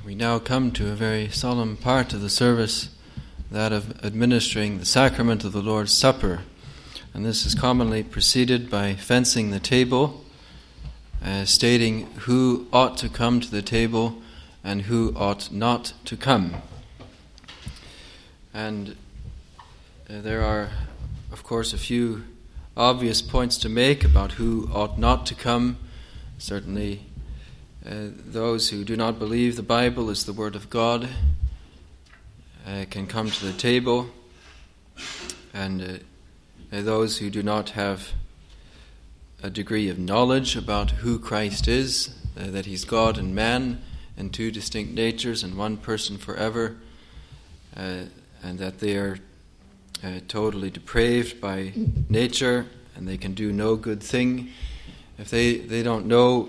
We now come to a very solemn part of the service, that of administering the sacrament of the Lord's Supper. And this is commonly preceded by fencing the table, stating who ought to come to the table and who ought not to come. And there are, of course, a few obvious points to make about who ought not to come. Certainly, those who do not believe the Bible is the Word of God can come to the table, and those who do not have a degree of knowledge about who Christ is, that He's God and man in two distinct natures and one person forever, and that they are totally depraved by nature and they can do no good thing. If they don't know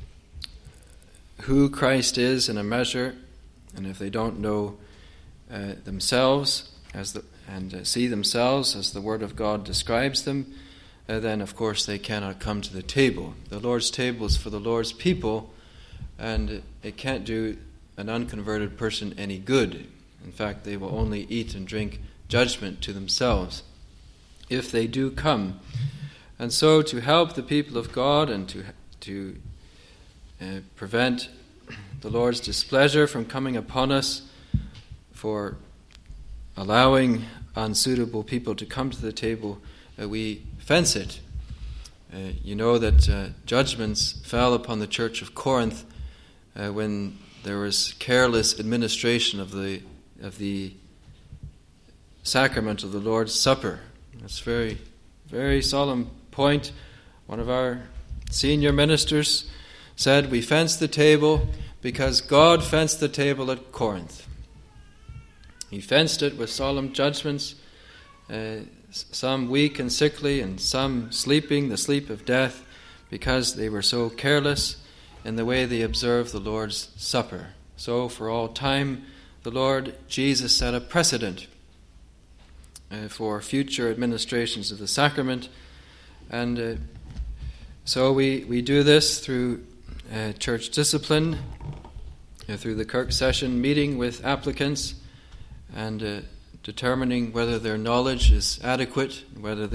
who Christ is in a measure, and if they don't know themselves and see themselves as the Word of God describes them, then of course they cannot come to the table. The Lord's table is for the Lord's people, and it can't do an unconverted person any good. In fact, they will only eat and drink judgment to themselves if they do come. And so to help the people of God and to prevent the Lord's displeasure from coming upon us for allowing unsuitable people to come to the table, we fence it. You know that judgments fell upon the church of Corinth when there was careless administration of the sacrament of the Lord's Supper. That's a very, very solemn point. One of our senior ministers said, "We fenced the table because God fenced the table at Corinth." He fenced it with solemn judgments, some weak and sickly and some sleeping the sleep of death, because they were so careless in the way they observed the Lord's Supper. So for all time, the Lord Jesus set a precedent for future administrations of the sacrament, and so we do this through church discipline, through the Kirk session, meeting with applicants and determining whether their knowledge is adequate, whether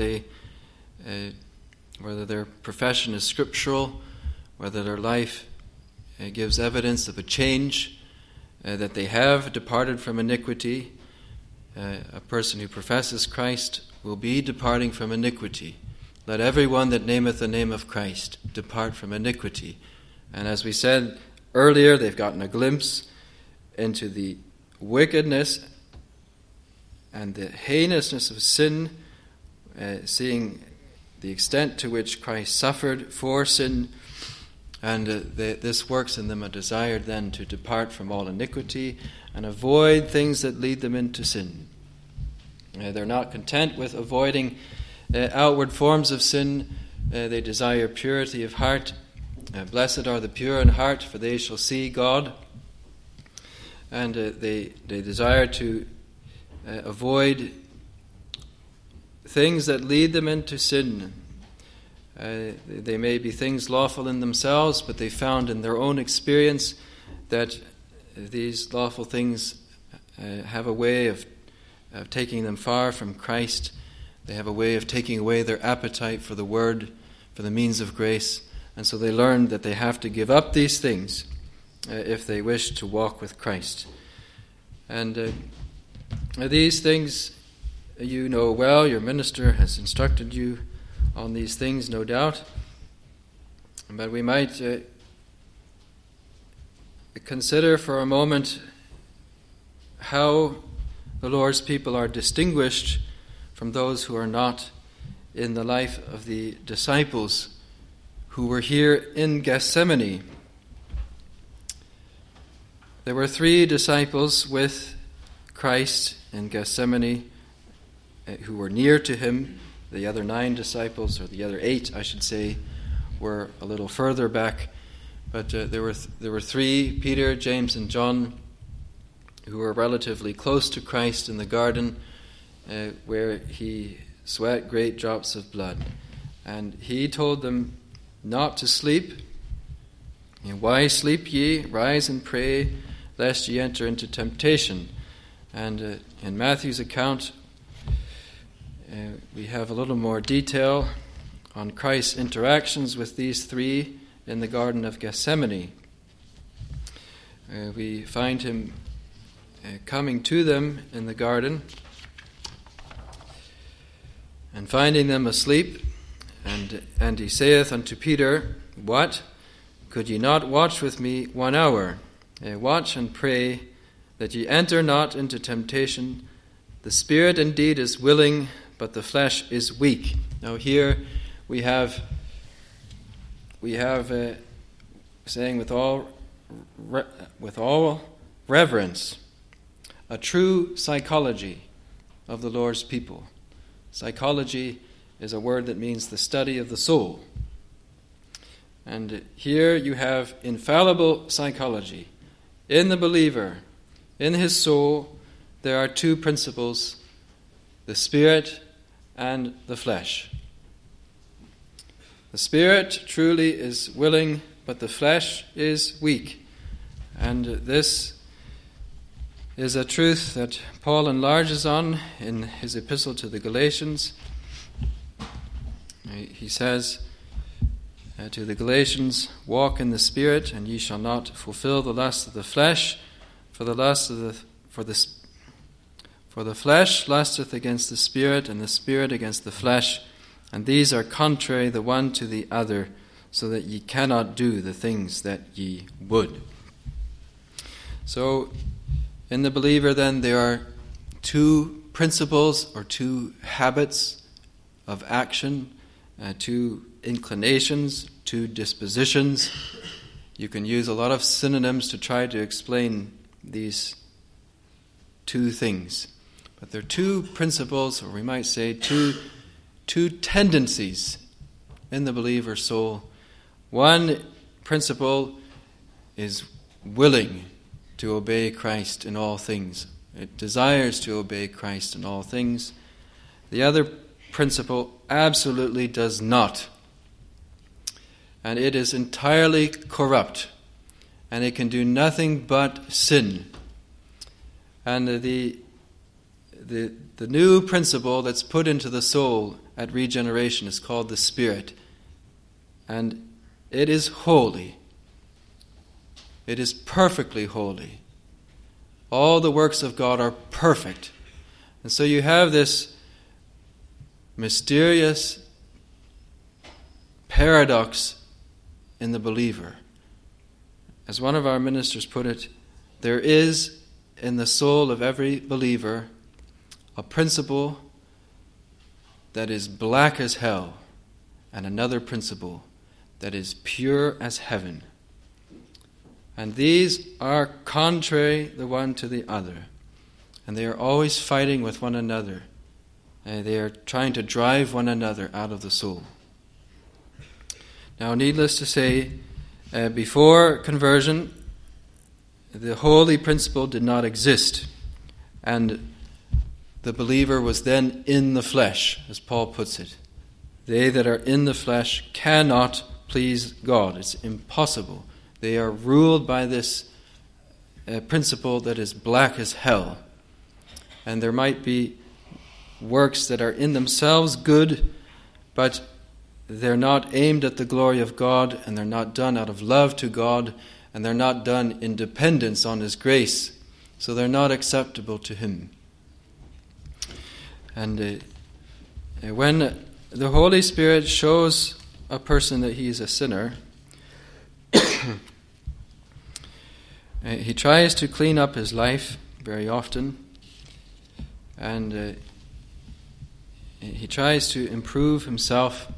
their profession is scriptural, whether their life gives evidence of a change, that they have departed from iniquity. A person who professes Christ will be departing from iniquity. Let everyone that nameth the name of Christ depart from iniquity. And as we said earlier, they've gotten a glimpse into the wickedness and the heinousness of sin, seeing the extent to which Christ suffered for sin, and this works in them a desire then to depart from all iniquity and avoid things that lead them into sin. They're not content with avoiding outward forms of sin. They desire purity of heart. Blessed are the pure in heart, for they shall see God. And they desire to avoid things that lead them into sin. They may be things lawful in themselves, but they found in their own experience that these lawful things have a way of taking them far from Christ. They have a way of taking away their appetite for the Word, for the means of grace. And so they learn that they have to give up these things if they wish to walk with Christ. And these things you know well. Your minister has instructed you on these things, no doubt. But we might consider for a moment how the Lord's people are distinguished from those who are not in the life of the disciples who were here in Gethsemane. There were 3 disciples with Christ in Gethsemane who were near to him. The other 9 disciples, or the other 8, I should say, were a little further back. But there were 3, Peter, James, and John, who were relatively close to Christ in the garden, where he sweat great drops of blood. And he told them not to sleep. "Why sleep ye? Rise and pray, lest ye enter into temptation. And in Matthew's account, we have a little more detail on Christ's interactions with these three in the Garden of Gethsemane. We find him coming to them in the garden and finding them asleep, and he saith unto Peter, What? Could ye not watch with me 1 hour? Watch and pray, that ye enter not into temptation. The spirit indeed is willing, but the flesh is weak. Now here we have saying with all reverence, a true psychology of the Lord's people. Psychology is a word that means the study of the soul. And here you have infallible psychology. In the believer, in his soul, there are two principles, the spirit and the flesh. The spirit truly is willing, but the flesh is weak. And this is a truth that Paul enlarges on in his epistle to the Galatians. He says to the Galatians, Walk in the Spirit, and ye shall not fulfill the lust of the flesh, for the flesh lusteth against the Spirit, and the Spirit against the flesh, and these are contrary the one to the other, so that ye cannot do the things that ye would. So, in the believer then, there are two principles or two habits of action, two inclinations, two dispositions. You can use a lot of synonyms to try to explain these two things. But there are two principles, or we might say two tendencies in the believer's soul. One principle is willing to obey Christ in all things. It desires to obey Christ in all things. The other principle absolutely does not. And it is entirely corrupt. And it can do nothing but sin. And the new principle that's put into the soul at regeneration is called the Spirit. And it is holy. It is perfectly holy. All the works of God are perfect. And so you have this mysterious paradox in the believer. As one of our ministers put it, there is in the soul of every believer a principle that is black as hell, and another principle that is pure as heaven. And these are contrary the one to the other. And they are always fighting with one another. They are trying to drive one another out of the soul. Now, needless to say, before conversion, the holy principle did not exist. And the believer was then in the flesh, as Paul puts it. They that are in the flesh cannot please God. It's impossible. They are ruled by this principle that is black as hell. And there might be works that are in themselves good, but they're not aimed at the glory of God, and they're not done out of love to God, and they're not done in dependence on His grace. So they're not acceptable to Him. And when the Holy Spirit shows a person that he is a sinner, he tries to clean up his life very often, and he tries to improve himself.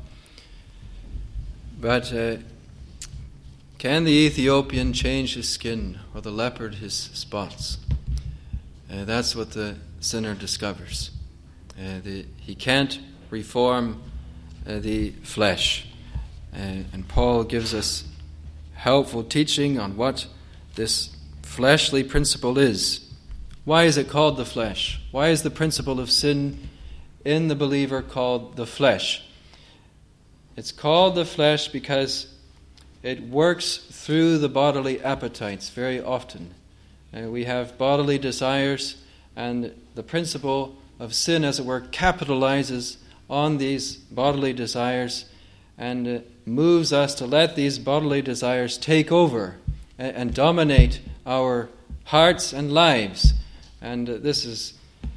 But can the Ethiopian change his skin, or the leopard his spots? That's what the sinner discovers. He can't reform the flesh. And Paul gives us helpful teaching on what this fleshly principle is. Why is it called the flesh? Why is the principle of sin in the believer called the flesh? It's called the flesh because it works through the bodily appetites very often. We have bodily desires, and the principle of sin, as it were, capitalizes on these bodily desires and moves us to let these bodily desires take over and dominate our hearts and lives. And this is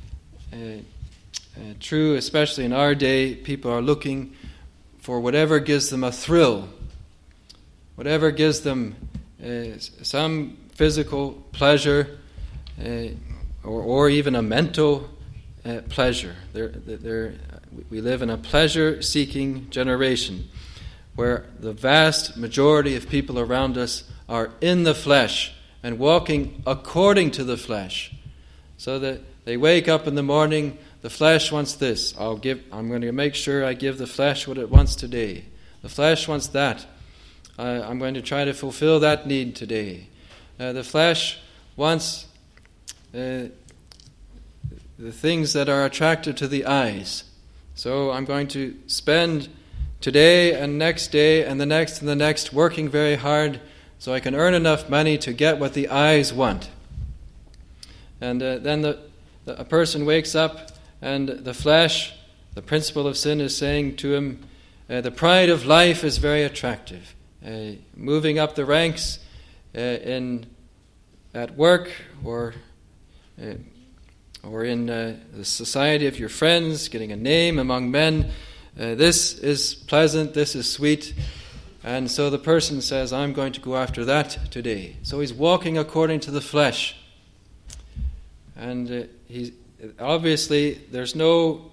true, especially in our day. People are looking for whatever gives them a thrill, whatever gives them some physical pleasure, or even a mental pleasure. We live in a pleasure-seeking generation where the vast majority of people around us are in the flesh and walking according to the flesh. So that they wake up in the morning, the flesh wants this. I'm going to make sure I give the flesh what it wants today. The flesh wants that. I'm going to try to fulfill that need today. The flesh wants the things that are attractive to the eyes. So I'm going to spend today and next day and the next working very hard so I can earn enough money to get what the eyes want. And then a person wakes up and the flesh, the principle of sin, is saying to him, the pride of life is very attractive. Moving up the ranks at work or in the society of your friends, getting a name among men, this is pleasant, this is sweet. And so the person says, I'm going to go after that today. So he's walking according to the flesh. And obviously there's no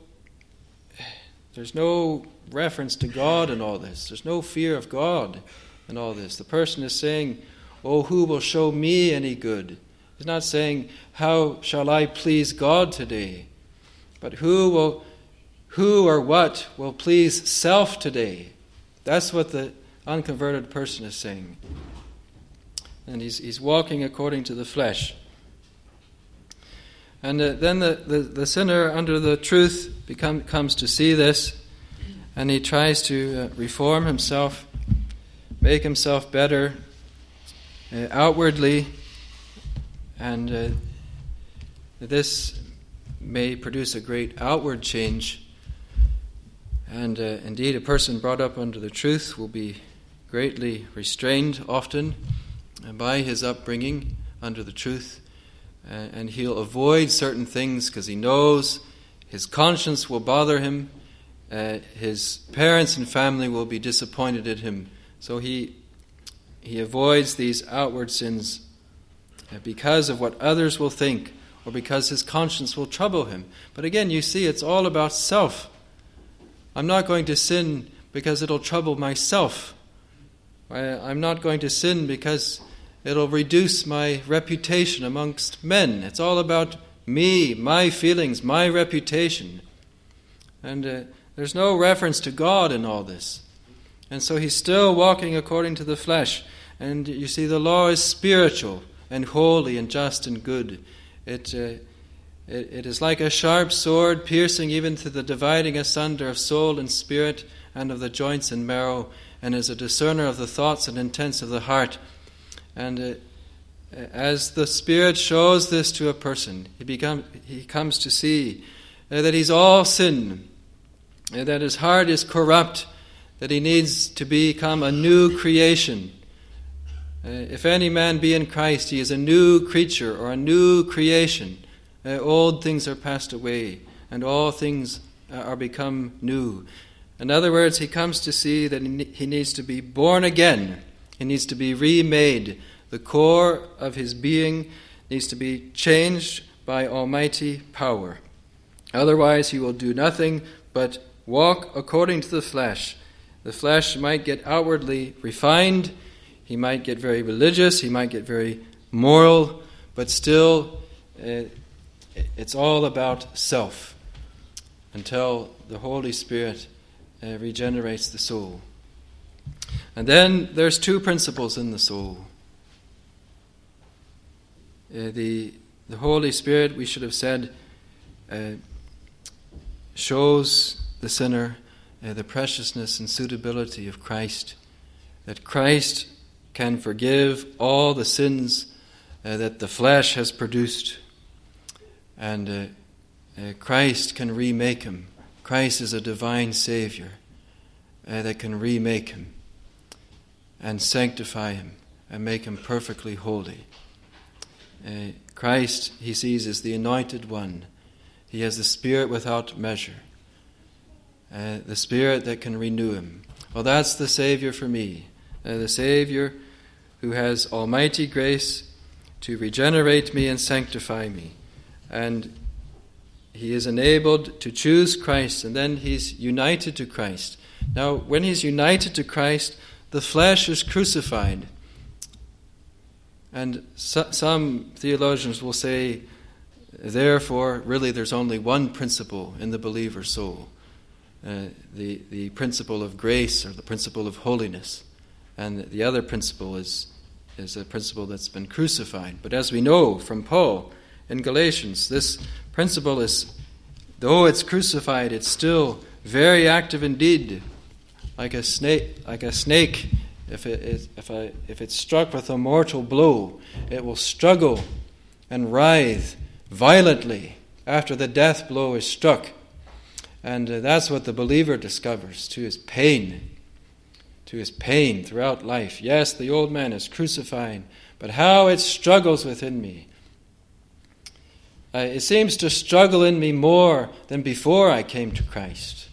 reference to God in all this. There's no fear of God in all this. The person is saying, oh, who will show me any good? He's not saying, how shall I please God today? But who or what will please self today? That's what the unconverted person is saying. And he's walking according to the flesh. And then the sinner under the truth comes to see this, and he tries to reform himself, make himself better outwardly, and this may produce a great outward change. And indeed, a person brought up under the truth will be greatly restrained often by his upbringing under the truth. And he'll avoid certain things because he knows his conscience will bother him, his parents and family will be disappointed in him. So he avoids these outward sins because of what others will think or because his conscience will trouble him. But again, you see, it's all about self. I'm not going to sin because it'll trouble myself. I'm not going to sin because it'll reduce my reputation amongst men. It's all about me, my feelings, my reputation. And there's no reference to God in all this. And so he's still walking according to the flesh. And you see, the law is spiritual and holy and just and good. It is like a sharp sword, piercing even to the dividing asunder of soul and spirit and of the joints and marrow, and is a discerner of the thoughts and intents of the heart. And as the Spirit shows this to a person, he comes to see that he's all sin, that his heart is corrupt, that he needs to become a new creation. If any man be in Christ, he is a new creature or a new creation. Old things are passed away, and all things are become new. In other words, he comes to see that he needs to be born again. He needs to be remade. The core of his being needs to be changed by almighty power. Otherwise, he will do nothing but walk according to the flesh. The flesh might get outwardly refined. He might get very religious. He might get very moral. But still, it's all about self until the Holy Spirit regenerates the soul. And then there's two principles in the soul. The Holy Spirit, we should have said, shows the sinner the preciousness and suitability of Christ, that Christ can forgive all the sins that the flesh has produced. And Christ can remake him. Christ is a divine Savior that can remake him and sanctify him and make him perfectly holy. Christ, he sees, is the anointed one. He has the Spirit without measure, the Spirit that can renew him. Well, that's the Savior for me, the Savior who has almighty grace to regenerate me and sanctify me. And he is enabled to choose Christ, and then he's united to Christ. Now, when he's united to Christ, the flesh is crucified. And some theologians will say, therefore, really there's only one principle in the believer's soul, the principle of grace, or the principle of holiness. And the other principle is a principle that's been crucified. But as we know from Paul in Galatians, this principle is, though it's crucified, it's still very active indeed. Like a snake, if it's struck with a mortal blow, it will struggle and writhe violently after the death blow is struck. And that's what the believer discovers to his pain throughout life. Yes, the old man is crucified, but how it struggles within me. It seems to struggle in me more than before I came to Christ.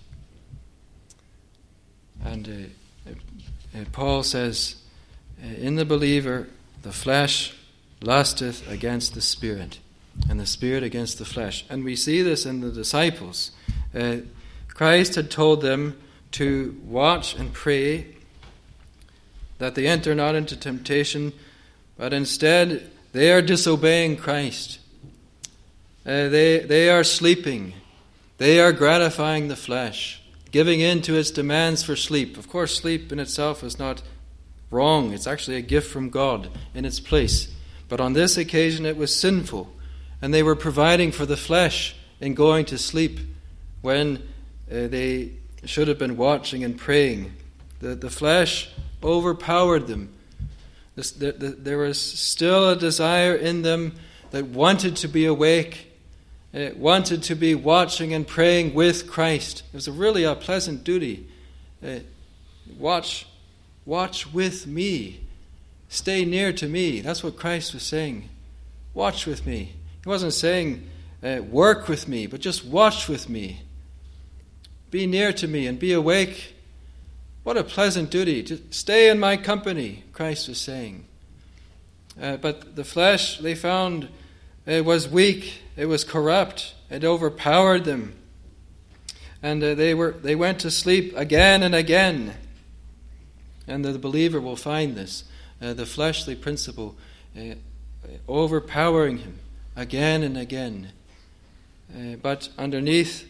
And Paul says, in the believer, the flesh lusteth against the Spirit, and the Spirit against the flesh. And we see this in the disciples. Christ had told them to watch and pray that they enter not into temptation, but instead they are disobeying Christ. They are sleeping. They are gratifying the flesh, giving in to its demands for sleep. Of course, sleep in itself is not wrong. It's actually a gift from God in its place. But on this occasion it was sinful, and they were providing for the flesh in going to sleep when they should have been watching and praying. The flesh overpowered them. There was still a desire in them that wanted to be awake. It wanted to be watching and praying with Christ. It was really a pleasant duty. Watch with me. Stay near to me. That's what Christ was saying. Watch with me. He wasn't saying work with me, but just watch with me. Be near to me and be awake. What a pleasant duty. To stay in my company, Christ was saying. But the flesh, they found, it was weak. It was corrupt. It overpowered them. And they went to sleep again and again. And the believer will find this. The fleshly principle overpowering him again and again. But underneath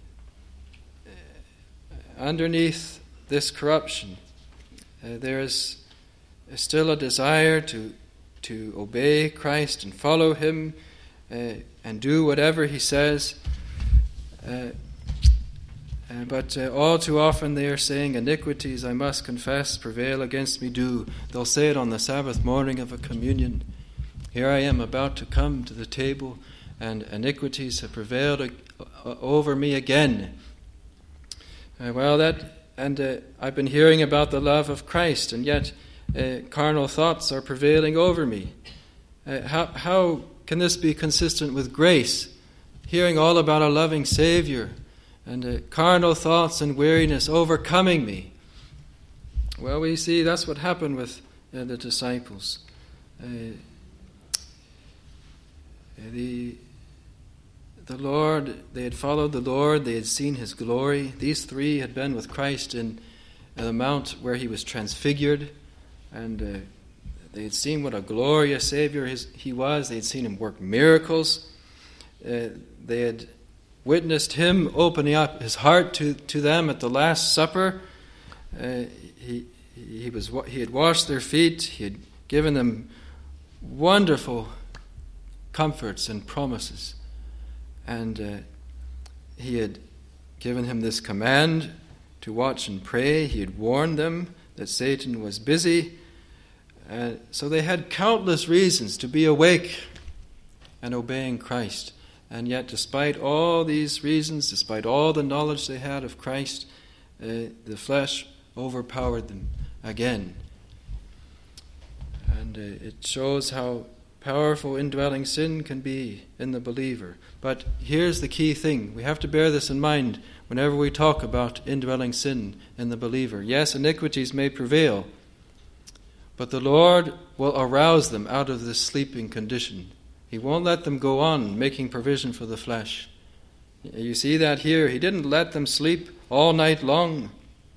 this corruption, there is still a desire to obey Christ and follow him and do whatever he says. But all too often they are saying, iniquities, I must confess, prevail against me do. They'll say it on the Sabbath morning of a communion. Here I am about to come to the table, and iniquities have prevailed over me again. I've been hearing about the love of Christ, and yet carnal thoughts are prevailing over me. How can this be consistent with grace? Hearing all about a loving Savior, and carnal thoughts and weariness overcoming me. Well, we see that's what happened with the disciples. The Lord, they had followed the Lord, they had seen his glory. These three had been with Christ in the mount where he was transfigured, and they had seen what a glorious Savior he was. They had seen him work miracles. They had witnessed him opening up his heart to them at the Last Supper. He had washed their feet. He had given them wonderful comforts and promises. And he had given him this command to watch and pray. He had warned them that Satan was busy. So they had countless reasons to be awake and obeying Christ. And yet, despite all these reasons, despite all the knowledge they had of Christ, the flesh overpowered them again. And it shows how powerful indwelling sin can be in the believer. But here's the key thing. We have to bear this in mind whenever we talk about indwelling sin in the believer. Yes, iniquities may prevail, but the Lord will arouse them out of this sleeping condition. He won't let them go on making provision for the flesh. You see that here. He didn't let them sleep all night long.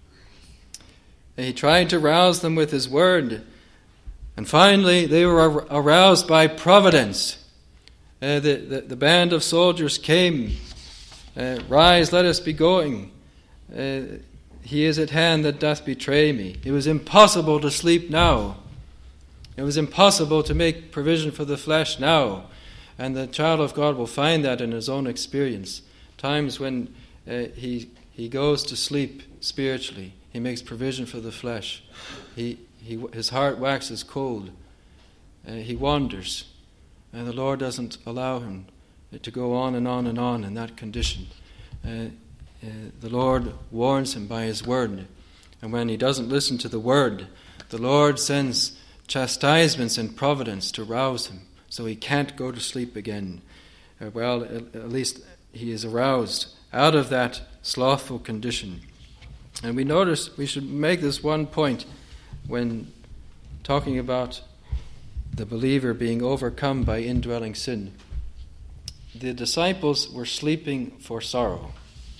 He tried to rouse them with His word. And finally, they were aroused by providence. The band of soldiers came. Rise, let us be going. He is at hand that doth betray me. It was impossible to sleep now. It was impossible to make provision for the flesh now. And the child of God will find that in his own experience. Times when he goes to sleep spiritually, he makes provision for the flesh. His heart waxes cold. He wanders. And the Lord doesn't allow him to go on and on and on in that condition. The Lord warns him by His word. And when he doesn't listen to the word, the Lord sends chastisements in providence to rouse him, so he can't go to sleep again. At least he is aroused out of that slothful condition. And we should make this one point when talking about the believer being overcome by indwelling sin. The disciples were sleeping for sorrow.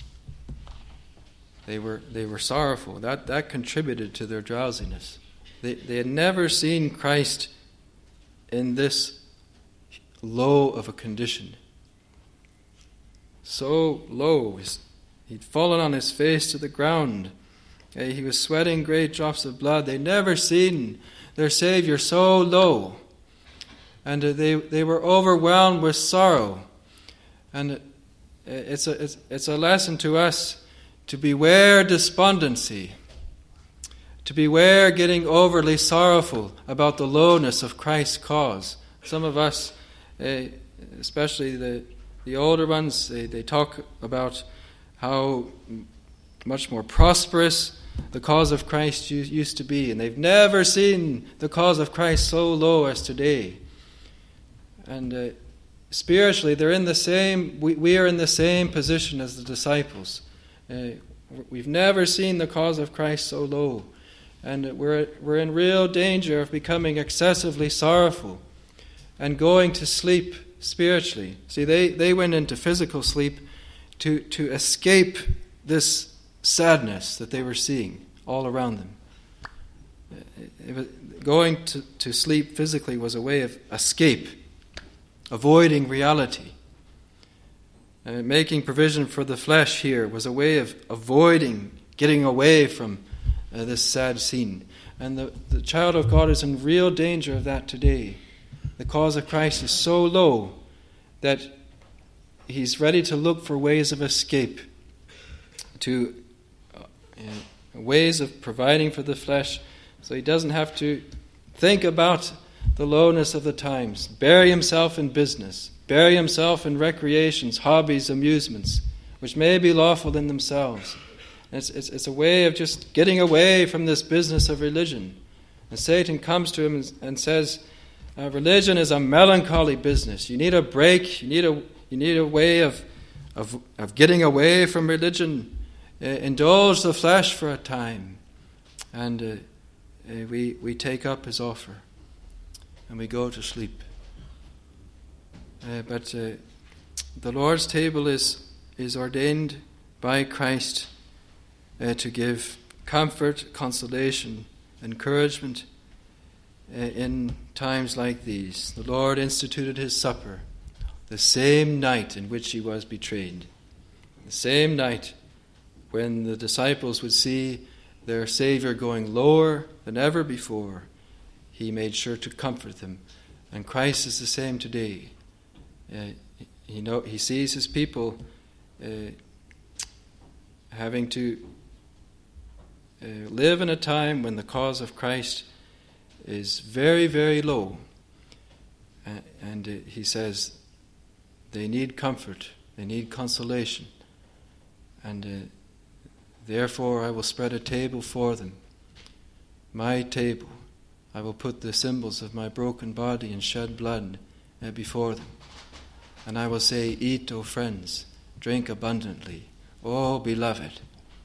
They were sorrowful. That contributed to their drowsiness. They had never seen Christ in this low of a condition. So low. He'd fallen on his face to the ground. He was sweating great drops of blood. They'd never seen their Savior so low. And they were overwhelmed with sorrow. And it's a lesson to us to beware despondency, to beware getting overly sorrowful about the lowness of Christ's cause. Some of us, especially the older ones, they talk about how much more prosperous the cause of Christ used to be, and they've never seen the cause of Christ so low as today. And spiritually, they're in the same. We are in the same position as the disciples. We've never seen the cause of Christ so low, and we're in real danger of becoming excessively sorrowful and going to sleep spiritually. See, they went into physical sleep to escape this sadness that they were seeing all around them. Going to sleep physically was a way of escape, avoiding reality. Making provision for the flesh here was a way of avoiding, getting away from this sad scene. And the child of God is in real danger of that today. The cause of Christ is so low that he's ready to look for ways of escape, to ways of providing for the flesh, so he doesn't have to think about the lowness of the times, bury himself in business, bury himself in recreations, hobbies, amusements, which may be lawful in themselves. It's a way of just getting away from this business of religion. And Satan comes to him and says, religion is a melancholy business. You need a break. You need a way of getting away from religion. Indulge the flesh for a time. And we take up his offer. And we go to sleep. But the Lord's table is ordained by Christ to give comfort, consolation, encouragement in times like these. The Lord instituted his supper the same night in which he was betrayed. The same night when the disciples would see their Savior going lower than ever before, he made sure to comfort them. And Christ is the same today. He sees his people having to live in a time when the cause of Christ is very, very low. And he says they need comfort, they need consolation. And therefore I will spread a table for them. My table. I will put the symbols of my broken body and shed blood before them. And I will say, eat, O friends, drink abundantly, O beloved.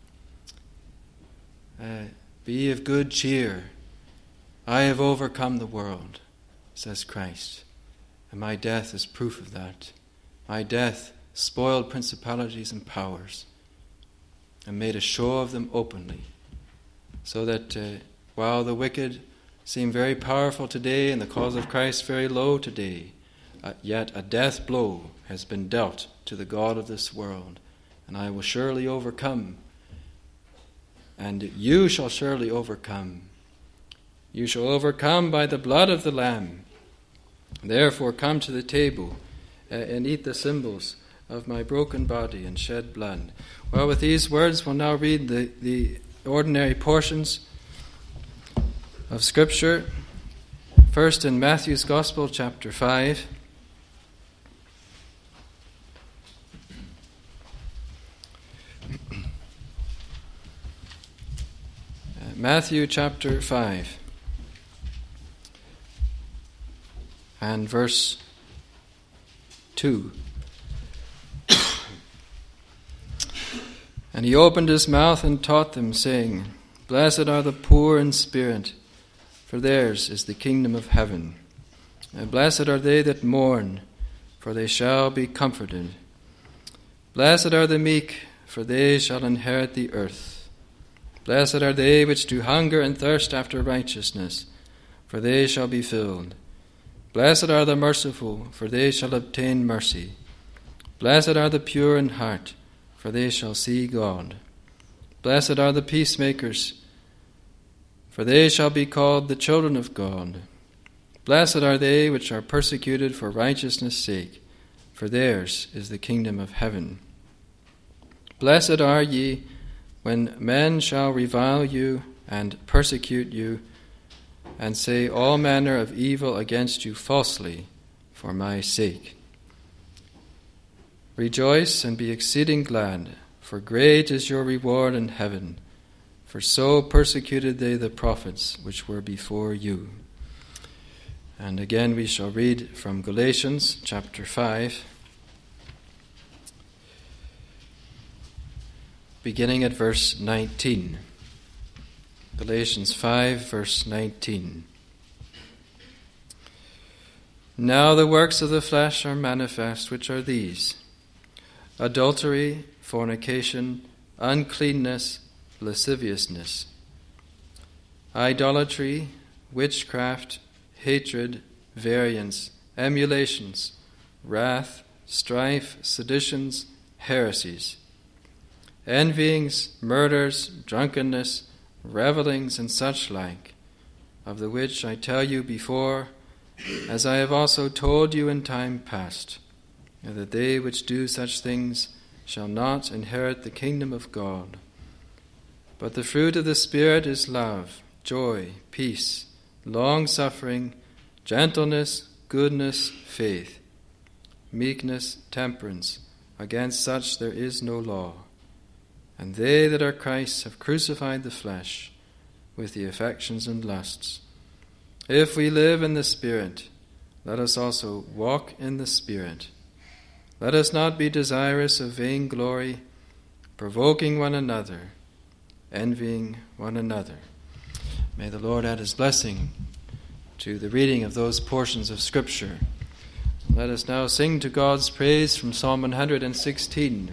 Be of good cheer. I have overcome the world, says Christ. And my death is proof of that. My death spoiled principalities and powers and made a show of them openly, so that while the wicked seem very powerful today and the cause of Christ very low today, yet a death blow has been dealt to the God of this world, and I will surely overcome, and you shall surely overcome. You shall overcome by the blood of the Lamb. Therefore come to the table and eat the symbols of my broken body and shed blood. Well, with these words, we'll now read the ordinary portions of Scripture. First in Matthew's Gospel, chapter 5. Matthew chapter 5 and verse 2. And he opened his mouth and taught them, saying, Blessed are the poor in spirit, for theirs is the kingdom of heaven. And blessed are they that mourn, for they shall be comforted. Blessed are the meek, for they shall inherit the earth. Blessed are they which do hunger and thirst after righteousness, for they shall be filled. Blessed are the merciful, for they shall obtain mercy. Blessed are the pure in heart, for they shall see God. Blessed are the peacemakers, for they shall be called the children of God. Blessed are they which are persecuted for righteousness' sake, for theirs is the kingdom of heaven. Blessed are ye when men shall revile you and persecute you, and say all manner of evil against you falsely for my sake. Rejoice and be exceeding glad, for great is your reward in heaven, for so persecuted they the prophets which were before you. And again we shall read from Galatians chapter 5, beginning at verse 19. Galatians 5, verse 19. Now the works of the flesh are manifest, which are these: adultery, fornication, uncleanness, lasciviousness, idolatry, witchcraft, hatred, variance, emulations, wrath, strife, seditions, heresies, envyings, murders, drunkenness, revellings, and such like, of the which I tell you before, as I have also told you in time past, that they which do such things shall not inherit the kingdom of God. But the fruit of the Spirit is love, joy, peace, long-suffering, gentleness, goodness, faith, meekness, temperance. Against such there is no law. And they that are Christ's have crucified the flesh with the affections and lusts. If we live in the Spirit, let us also walk in the Spirit. Let us not be desirous of vainglory, provoking one another, envying one another. May the Lord add his blessing to the reading of those portions of Scripture. Let us now sing to God's praise from Psalm 116.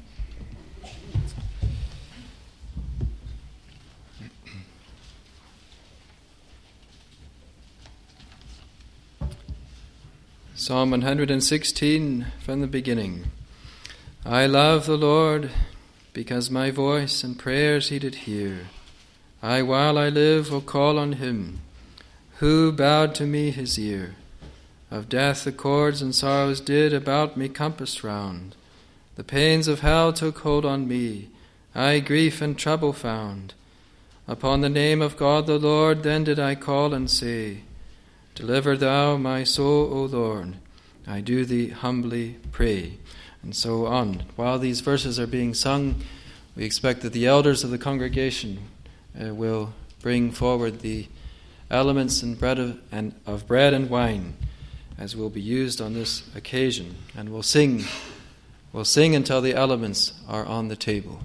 Psalm 116 from the beginning. I love the Lord, because my voice and prayers he did hear. I, while I live, will call on him, who bowed to me his ear. Of death the cords and sorrows did about me compass round. The pains of hell took hold on me, I grief and trouble found. Upon the name of God the Lord, then did I call and say, Deliver thou my soul, O Lord. I do thee humbly pray. And so on. While these verses are being sung, we expect that the elders of the congregation will bring forward the elements of bread and wine as will be used on this occasion. And we'll sing until the elements are on the table.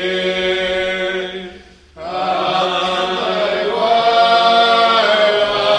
Alleluia.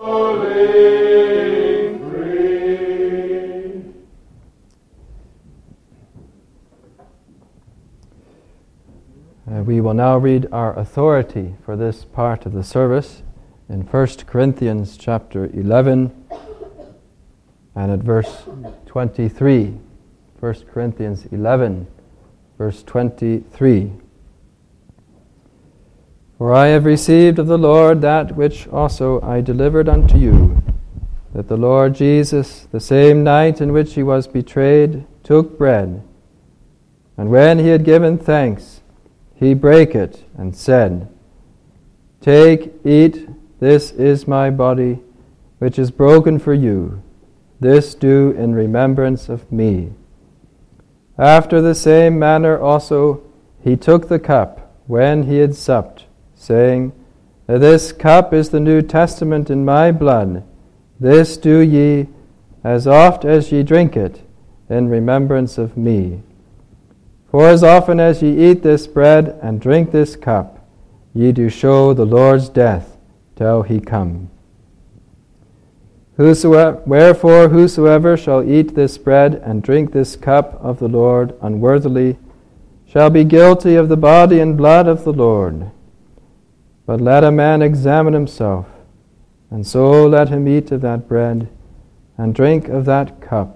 We will now read our authority for this part of the service in 1 Corinthians chapter 11 and at verse 23. 1 Corinthians 11, verse 23. For I have received of the Lord that which also I delivered unto you, that the Lord Jesus, the same night in which he was betrayed, took bread, and when he had given thanks, he brake it and said, Take, eat, this is my body, which is broken for you. This do in remembrance of me. After the same manner also he took the cup when he had supped, saying, This cup is the New Testament in my blood. This do ye, as oft as ye drink it, in remembrance of me. For as often as ye eat this bread and drink this cup, ye do show the Lord's death till he come. Wherefore whosoever shall eat this bread and drink this cup of the Lord unworthily shall be guilty of the body and blood of the Lord. But let a man examine himself, and so let him eat of that bread and drink of that cup.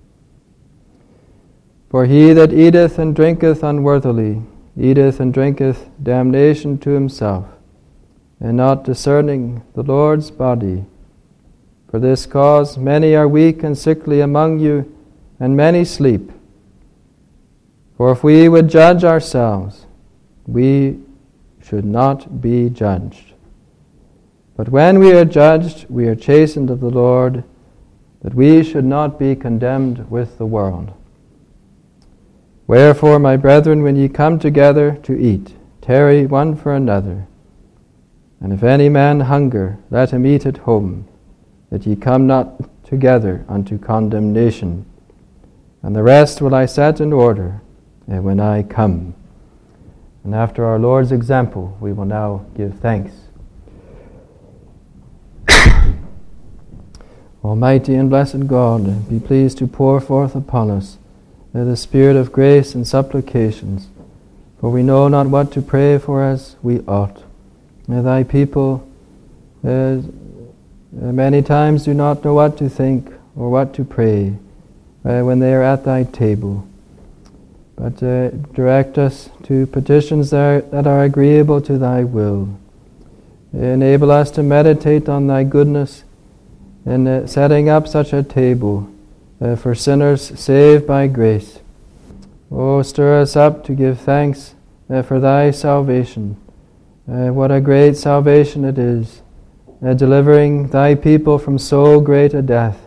For he that eateth and drinketh unworthily eateth and drinketh damnation to himself, and not discerning the Lord's body. For this cause many are weak and sickly among you, and many sleep. For if we would judge ourselves, we should not be judged. But when we are judged, we are chastened of the Lord, that we should not be condemned with the world. Wherefore, my brethren, when ye come together to eat, tarry one for another. And if any man hunger, let him eat at home, that ye come not together unto condemnation. And the rest will I set in order when I come. And after our Lord's example, we will now give thanks. Almighty and blessed God, be pleased to pour forth upon us the Spirit of grace and supplications, for we know not what to pray for as we ought. Thy people many times do not know what to think or what to pray when they are at thy table. But direct us to petitions that are agreeable to thy will. Enable us to meditate on thy goodness in setting up such a table for sinners saved by grace. Oh, stir us up to give thanks for thy salvation. What a great salvation it is, delivering thy people from so great a death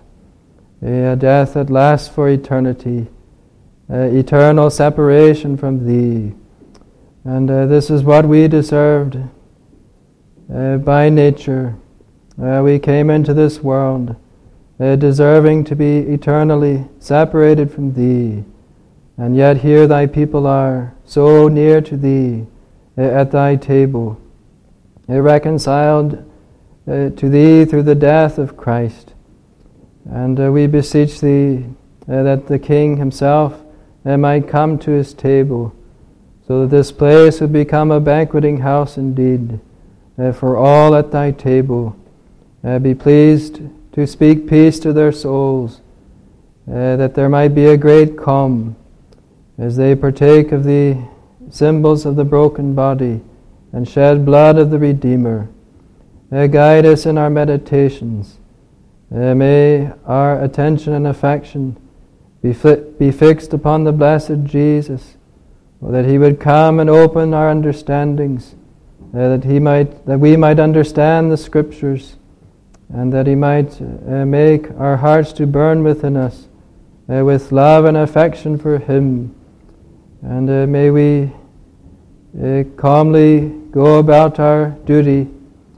that lasts for eternity, eternal separation from thee. And this is what we deserved by nature. We came into this world deserving to be eternally separated from thee. And yet here thy people are, so near to thee, at thy table, reconciled to thee through the death of Christ. And we beseech thee that the King himself might come to his table, so that this place would become a banqueting house indeed, for all at thy table. Be pleased to speak peace to their souls, that there might be a great calm as they partake of the symbols of the broken body and shed blood of the Redeemer. Guide us in our meditations. May our attention and affection be fixed upon the blessed Jesus, that he would come and open our understandings, that we might understand the Scriptures, and that he might make our hearts to burn within us with love and affection for him. And may we calmly go about our duty,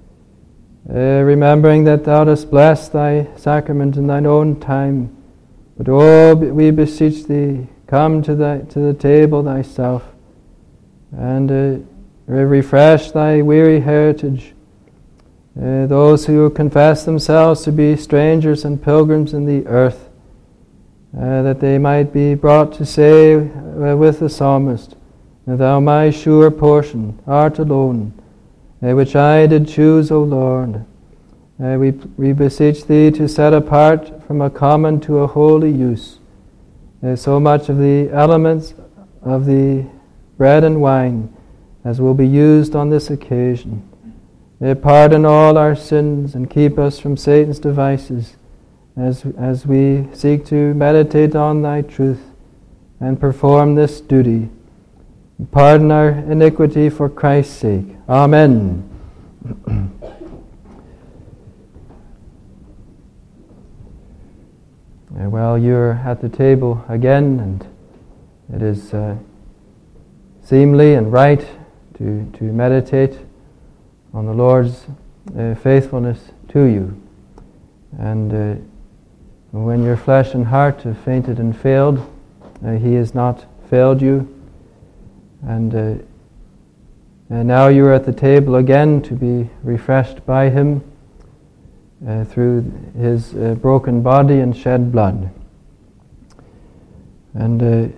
remembering that thou dost bless thy sacrament in thine own time. But we beseech thee, come to the table thyself, and refresh thy weary heritage. those who confess themselves to be strangers and pilgrims in the earth, that they might be brought to say with the psalmist, Thou my sure portion art alone, which I did choose, O Lord. We beseech Thee to set apart from a common to a holy use so much of the elements of the bread and wine as will be used on this occasion. Pardon all our sins and keep us from Satan's devices as we seek to meditate on Thy truth and perform this duty. Pardon our iniquity for Christ's sake. Amen. Well, you're at the table again, and it is seemly and right to meditate on the Lord's faithfulness to you. And when your flesh and heart have fainted and failed, He has not failed you. And now you are at the table again to be refreshed by Him through His broken body and shed blood. And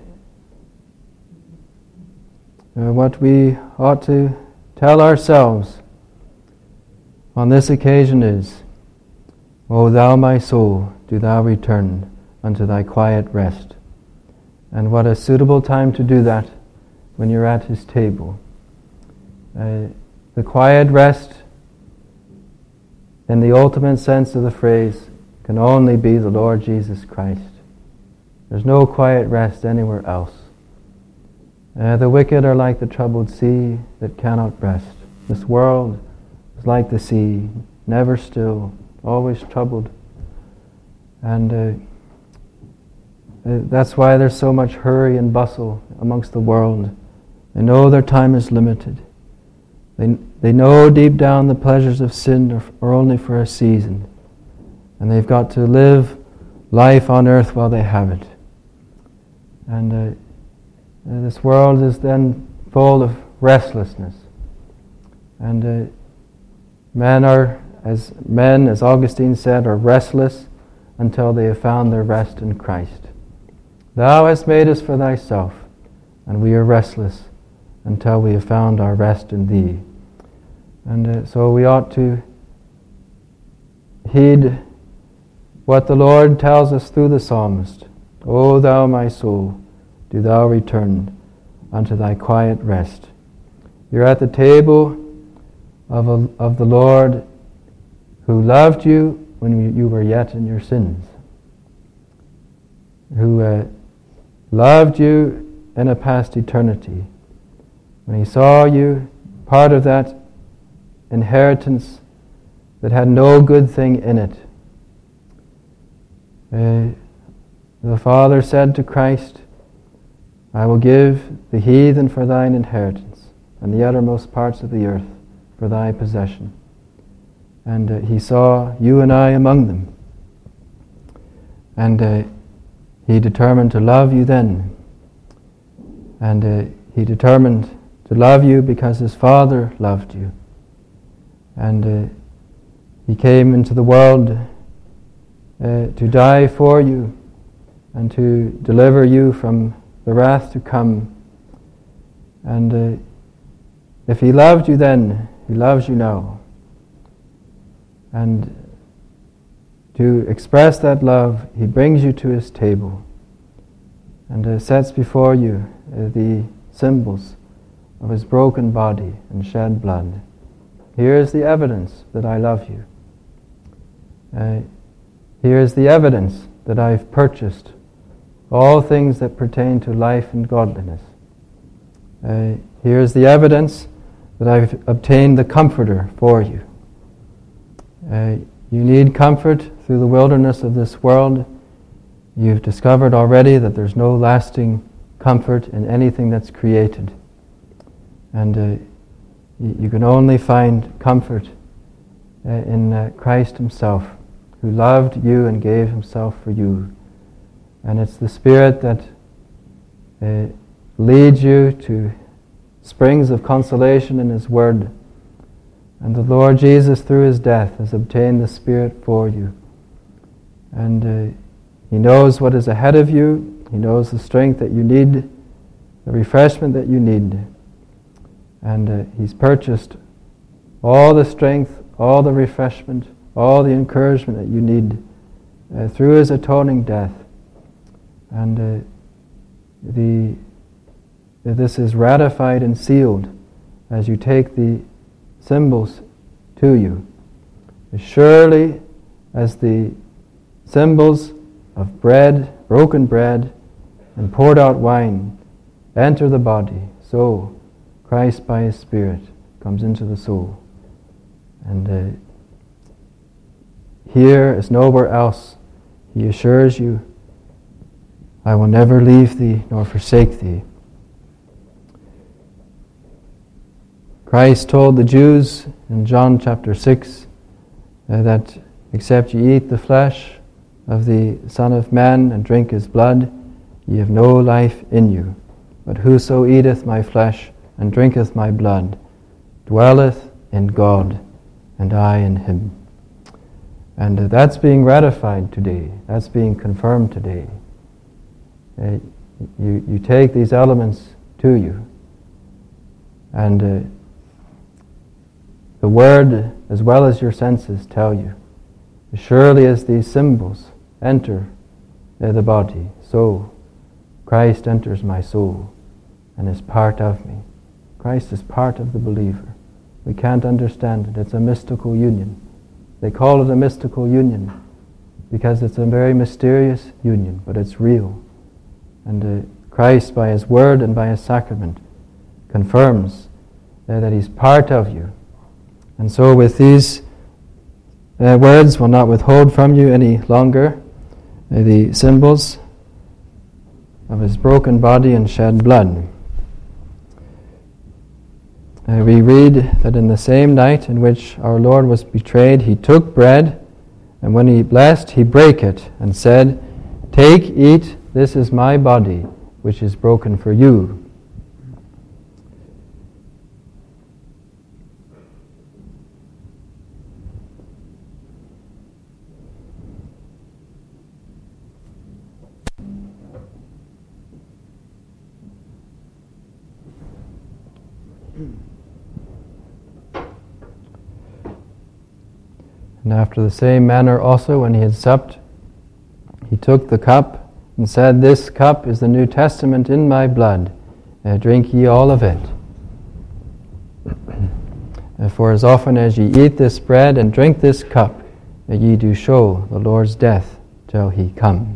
what we ought to tell ourselves on this occasion is, O thou my soul, do thou return unto thy quiet rest. And what a suitable time to do that when you're at His table. The quiet rest, in the ultimate sense of the phrase, can only be the Lord Jesus Christ. There's no quiet rest anywhere else. The wicked are like the troubled sea that cannot rest. This world is like the sea, never still, always troubled. And that's why there's so much hurry and bustle amongst the world. They know their time is limited. They know deep down the pleasures of sin are only for a season. And they've got to live life on earth while they have it. And this world is then full of restlessness. And men, as Augustine said, are restless until they have found their rest in Christ. Thou hast made us for Thyself, and we are restless until we have found our rest in Thee. And so we ought to heed what the Lord tells us through the psalmist. O thou my soul, do thou return unto thy quiet rest. You're at the table of the Lord who loved you when you were yet in your sins, who loved you in a past eternity, when He saw you part of that inheritance that had no good thing in it. The Father said to Christ, I will give the heathen for thine inheritance, and the uttermost parts of the earth for thy possession. And He saw you and I among them. And He determined to love you then. And He determined to love you because His Father loved you. And He came into the world to die for you and to deliver you from the wrath to come. And if He loved you then, He loves you now. And to express that love, He brings you to His table and sets before you the symbols of His broken body and shed blood. Here is the evidence that I love you. Here is the evidence that I've purchased all things that pertain to life and godliness. Here is the evidence that I've obtained the Comforter for you. You need comfort through the wilderness of this world. You've discovered already that there's no lasting comfort in anything that's created. And you can only find comfort in Christ Himself, who loved you and gave Himself for you. And it's the Spirit that leads you to springs of consolation in His Word, And the Lord Jesus, through his death, has obtained the Spirit for you. And he knows what is ahead of you. He knows the strength that you need, the refreshment that you need. And he's purchased all the strength, all the refreshment, all the encouragement that you need through his atoning death. And this is ratified and sealed as you take the symbols to you. As surely as the symbols of bread, broken bread, and poured out wine enter the body, so Christ by his Spirit comes into the soul. And here as nowhere else, he assures you, I will never leave thee nor forsake thee. Christ told the Jews in John chapter 6 that except ye eat the flesh of the Son of Man and drink his blood, ye have no life in you. But whoso eateth my flesh and drinketh my blood dwelleth in God, and I in him. And that's being ratified today. That's being confirmed today. You take these elements to you, and the Word, as well as your senses, tell you, as surely as these symbols enter the body, so Christ enters my soul and is part of me. Christ is part of the believer. We can't understand it. It's a mystical union. They call it a mystical union because it's a very mysterious union, but it's real. And Christ, by his word and by his sacrament, confirms that he's part of you. And so with these words, will not withhold from you any longer the symbols of his broken body and shed blood. We read that in the same night in which our Lord was betrayed, he took bread, and when he blessed, he brake it, and said, Take, eat, this is my body, which is broken for you. And after the same manner also, when he had supped, he took the cup and said, This cup is the New Testament in my blood. Drink ye all of it. For as often as ye eat this bread and drink this cup, ye do show the Lord's death till he come.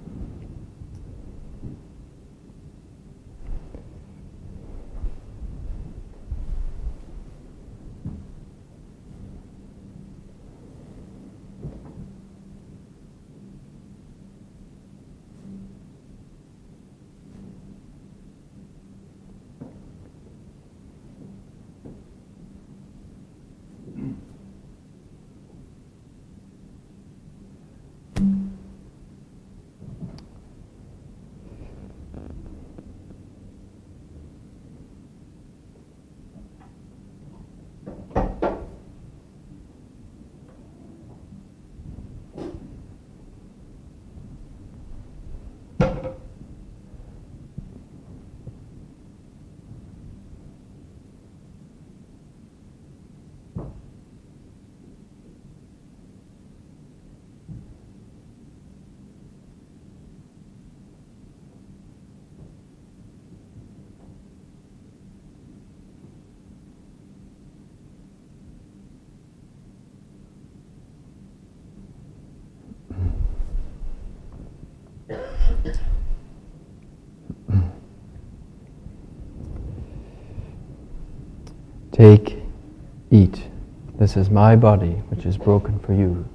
Take, eat. This is my body, which is broken for you.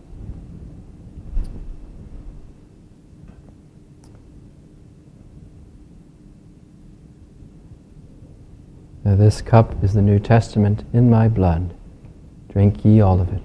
Now this cup is the New Testament in my blood. Drink ye all of it.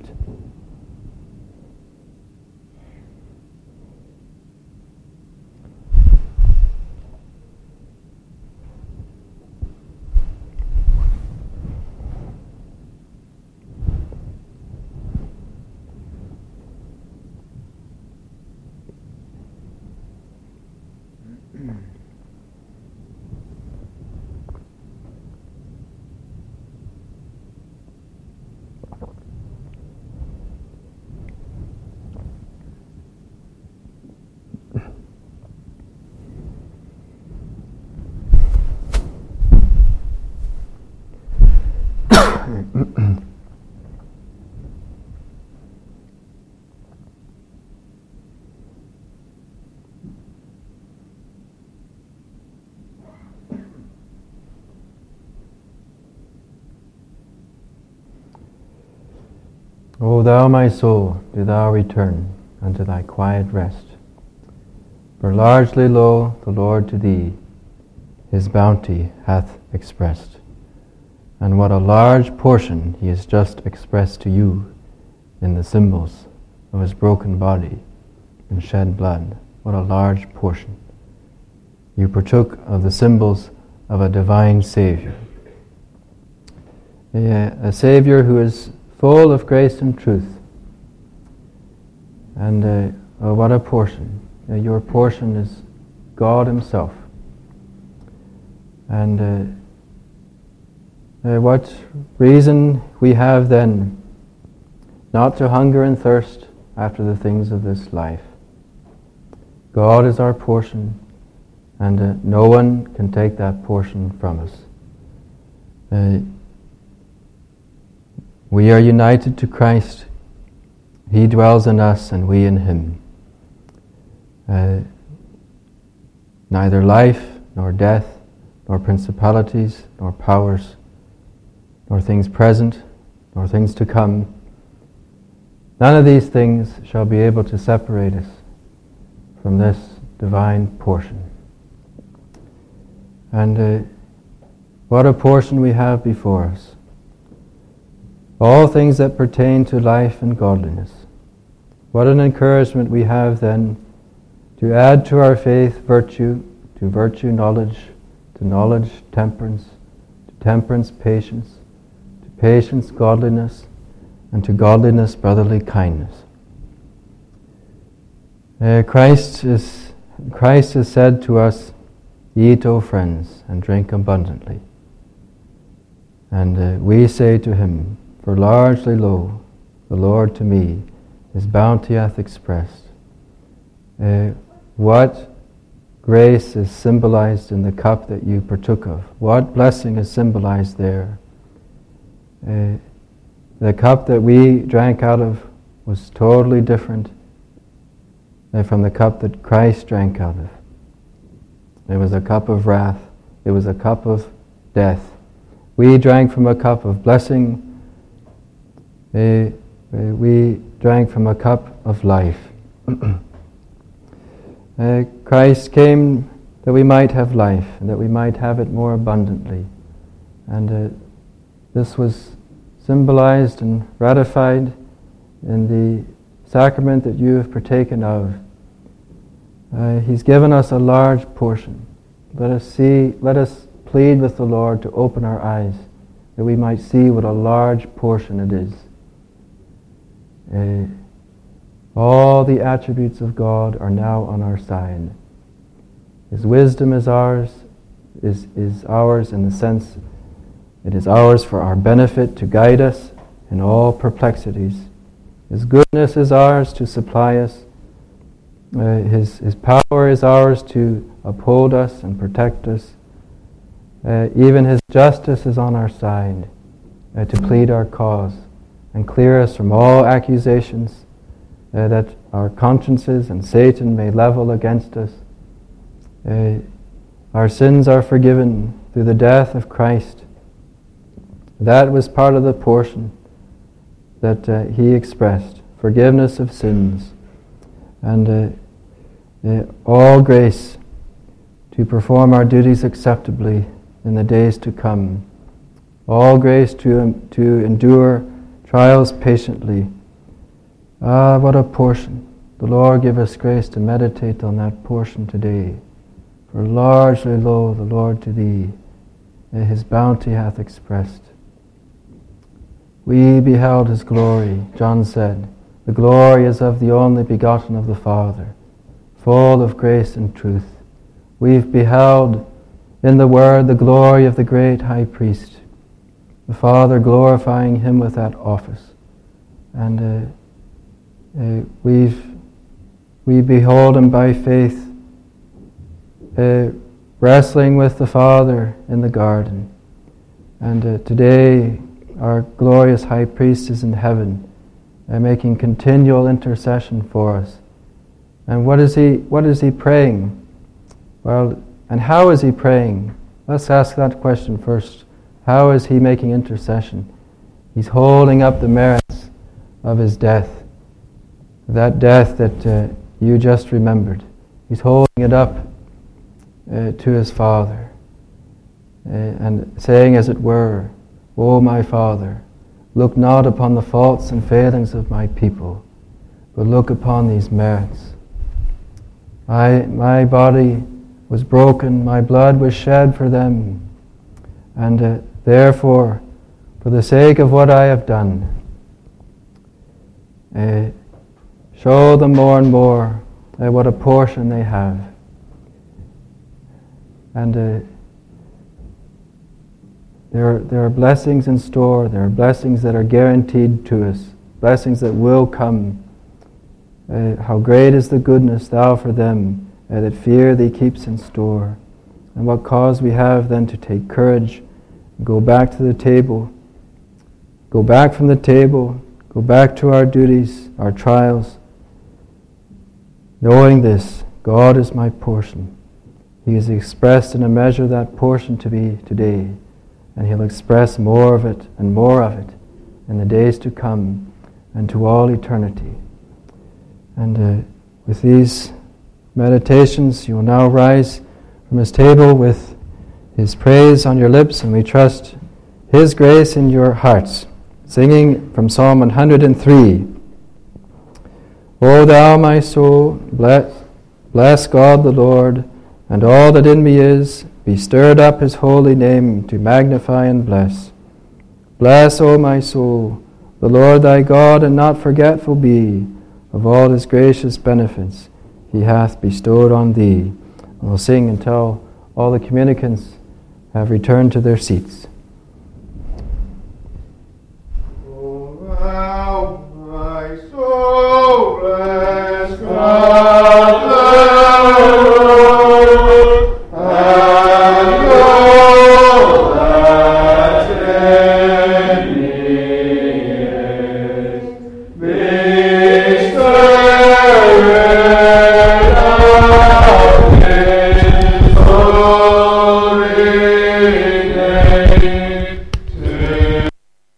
O thou, my soul, do thou return unto thy quiet rest. For largely lo, the Lord to thee his bounty hath expressed. And what a large portion he has just expressed to you in the symbols of his broken body and shed blood. What a large portion. You partook of the symbols of a divine Savior. A Savior who is full of grace and truth. And what a portion. Your portion is God himself. And what reason we have then not to hunger and thirst after the things of this life. God is our portion, and no one can take that portion from us. We are united to Christ. He dwells in us and we in him. Neither life, nor death, nor principalities, nor powers, nor things present, nor things to come. None of these things shall be able to separate us from this divine portion. And what a portion we have before us. All things that pertain to life and godliness. What an encouragement we have then to add to our faith virtue, to virtue knowledge, to knowledge temperance, to temperance patience, to patience godliness, and to godliness brotherly kindness. Christ has said to us, "Eat, O friends, and drink abundantly." And we say to him, "For largely lo, the Lord to me his bounty hath expressed." What grace is symbolized in the cup that you partook of? What blessing is symbolized there? The cup that we drank out of was totally different from the cup that Christ drank out of. It was a cup of wrath. It was a cup of death. We drank from a cup of blessing. We drank from a cup of life. Christ came that we might have life, and that we might have it more abundantly. And this was symbolized and ratified in the sacrament that you have partaken of. He's given us a large portion. Let us plead with the Lord to open our eyes, that we might see what a large portion it is. All the attributes of God are now on our side. His wisdom is ours in the sense it is ours for our benefit, to guide us in all perplexities. His goodness is ours to supply us. His power is ours to uphold us and protect us. Even his justice is on our side to plead our cause and clear us from all accusations that our consciences and Satan may level against us. Our sins are forgiven through the death of Christ. That was part of the portion that he expressed, forgiveness of sins, and all grace to perform our duties acceptably in the days to come, all grace to endure trials patiently. Ah, what a portion. The Lord give us grace to meditate on that portion today. For largely lo, the Lord to thee his bounty hath expressed. We beheld his glory, John said. The glory is of the only begotten of the Father, full of grace and truth. We've beheld in the Word the glory of the great high priest, the Father glorifying him with that office. And we behold him by faith wrestling with the Father in the garden. And today our glorious high priest is in heaven, making continual intercession for us. And what is he praying? Well, and how is he praying? Let's ask that question first. How is he making intercession? He's holding up the merits of his death. That death that you just remembered. He's holding it up to his Father and saying, as it were, O my Father, look not upon the faults and failings of my people, but look upon these merits. My body was broken, my blood was shed for them, and therefore, for the sake of what I have done, show them more and more what a portion they have. And there are blessings in store, there are blessings that are guaranteed to us, blessings that will come. How great is the goodness thou for them that fear thee keeps in store. And what cause we have then to take courage, go back to the table, go back from the table, go back to our duties, our trials, knowing this, God is my portion. He has expressed in a measure that portion to be today, and He'll express more of it and more of it in the days to come and to all eternity. And with these meditations, you will now rise from His table with His praise on your lips, and we trust His grace in your hearts, singing from Psalm 103. O thou my soul, bless God the Lord, and all that in me is, be stirred up His holy name to magnify and bless. Bless, O my soul, the Lord thy God, and not forgetful be of all His gracious benefits He hath bestowed on thee. And we'll sing until all the communicants have returned to their seats. O thou my soul, bless God the Lord, and all that in me is, be stirred up His holy name to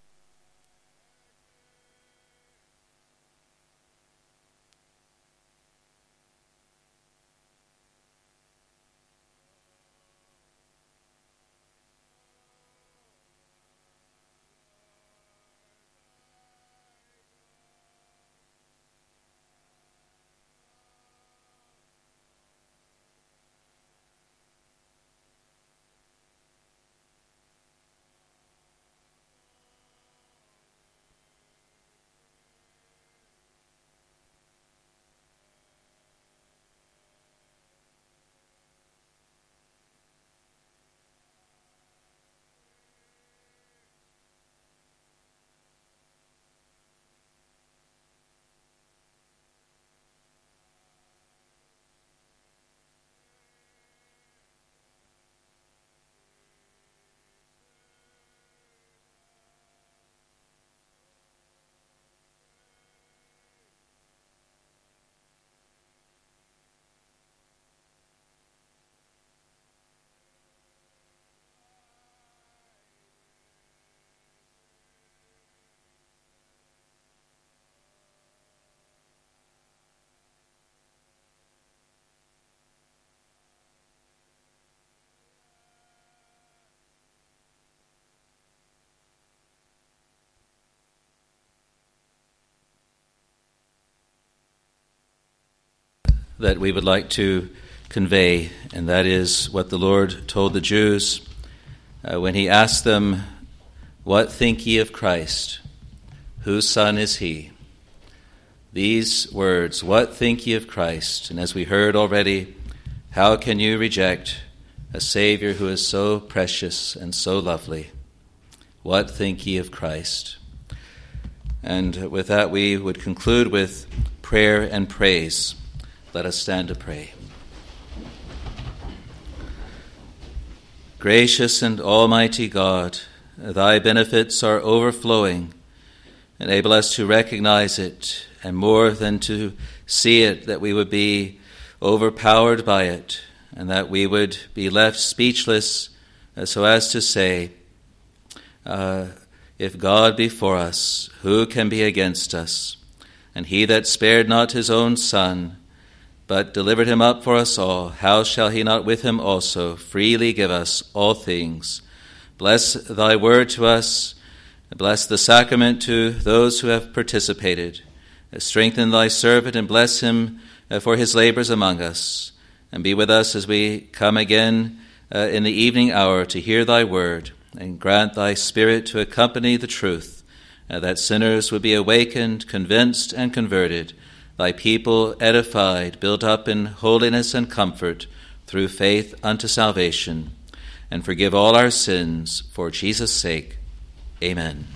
that we would like to convey, and that is what the Lord told the Jews when He asked them, "What think ye of Christ? Whose son is He?" These words, "What think ye of Christ?" And as we heard already, how can you reject a Savior who is so precious and so lovely? What think ye of Christ? And with that, we would conclude with prayer and praise. Let us stand to pray. Gracious and almighty God, thy benefits are overflowing. Enable us to recognize it, and more than to see it, that we would be overpowered by it, and that we would be left speechless, so as to say, if God be for us, who can be against us? And he that spared not his own Son, but delivered him up for us all, how shall he not with him also freely give us all things? Bless thy word to us. Bless the sacrament to those who have participated. Strengthen thy servant and bless him for his labors among us. And be with us as we come again in the evening hour to hear thy word. And grant thy Spirit to accompany the truth, that sinners would be awakened, convinced, and converted, thy people edified, built up in holiness and comfort through faith unto salvation. And forgive all our sins for Jesus' sake. Amen.